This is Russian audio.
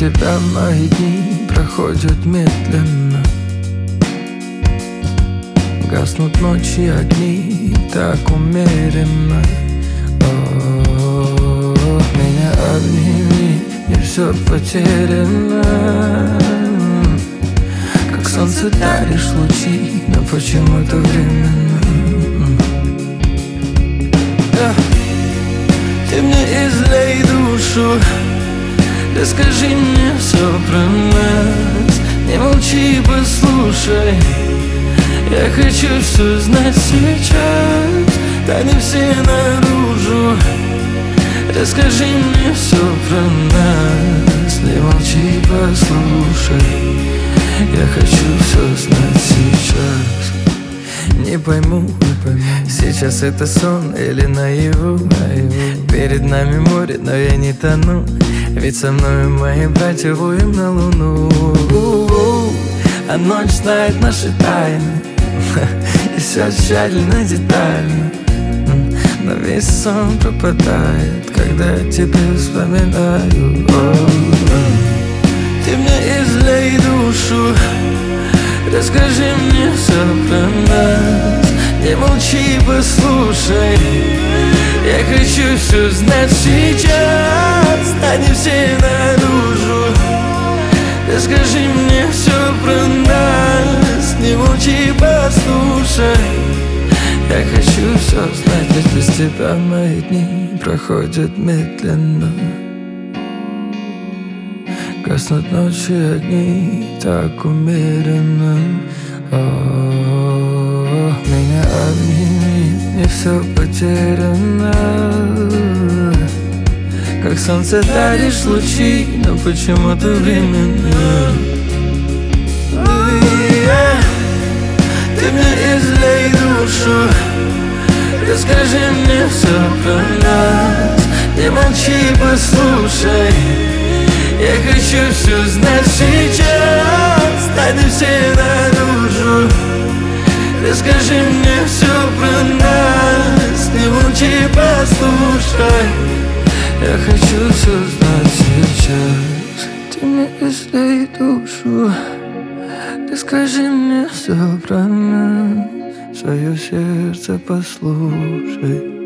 тебя мои дни проходят медленно. Гаснут ночи огни так умеренно. Меня обними, не все потеряно. Как солнце даришь лучи, но почему-то временно. Ты мне излей душу, расскажи мне все про нас. Не молчи, послушай, я хочу все знать сейчас. Тайны все наружу, расскажи мне все про нас. Не молчи, послушай, я хочу все знать сейчас. Не пойму, сейчас это сон или наяву. Перед нами море, но я не тону, ведь со мной мои братья воем на луну. А ночь знает наши тайны, и все тщательно, детально. Но весь сон пропадает, когда я тебя вспоминаю. Ты мне излей душу, расскажи мне все про нас. Не молчи, послушай, я хочу все знать сейчас. Они все наружу, расскажи мне все про нас. Не молчи, послушай, я хочу все знать. Ведь без тебя мои дни проходят медленно. Гаснут ночи огни так умеренно. Меня обними, не все потеряно. Как солнце даришь лучи, но почему-то временно. Ты мне излей душу, расскажи мне все про нас. Не молчи, послушай, я хочу все знать сейчас. Тайны все наружу, расскажи мне все про нас. Не молчи, послушай, я хочу все знать сейчас. Ты мне излей душу, расскажи мне все про нас. Свое сердце послушай.